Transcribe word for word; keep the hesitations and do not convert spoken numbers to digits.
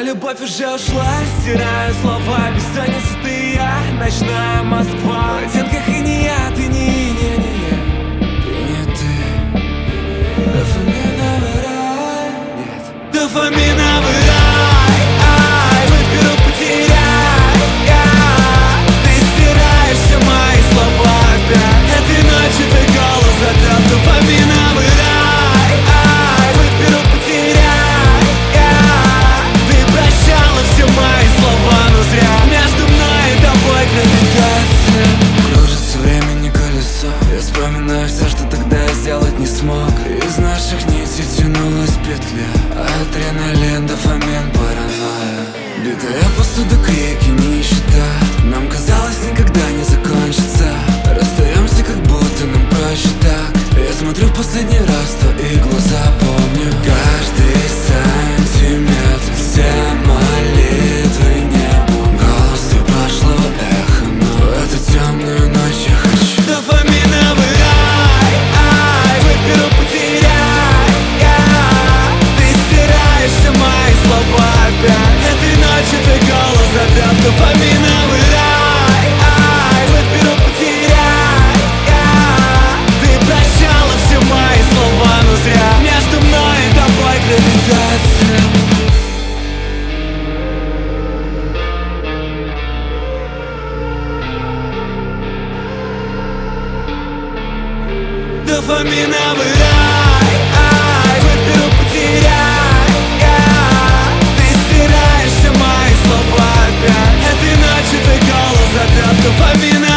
любовь уже ушла, стираю слова, бессонница ты и я, ночная Москва. В оттенках и не я, ты не, не, не я, ты не ты. Дофаминовый рай, нет, дофаминовый рай, ай, выберу, потеряй, я. Ты стираешь все мои слова опять, этой ночью ты голос запят. Дофаминовый рай, ай, выберу, потеряй, я. Ты прощала все мои слова, но зря. Между мной и тобой гравитация. Кружится времени колесо, я вспоминаю все, что тогда я сделать не смог. Из наших нитей тянулась петля, адреналин, дофамин, паранойя. Битая посуда, крики, нищета. Нам казалось, никогда не закончится. Расстаемся, как будто нам проще так. Я смотрю в последний раз в твои глаза, помню каждый сантиметр, все молитвы небу. Голос твой прошло эхо, но в эту темную ночь я хочу дофаминовый рай, ай, выберу, потеряй, я. Ты стираешь все мои слова опять, этой ночью ты голос запят. Дофаминовый рай, ай, выберу, потеряй, я. Ты прощала все мои слова, но зря. Между мной и тобой гравитация. Дофаминовый рай, ай, выберу, потеряй, я. Ты стираешь все мои слова опять, этой ночью ты голос запят. Дофаминовый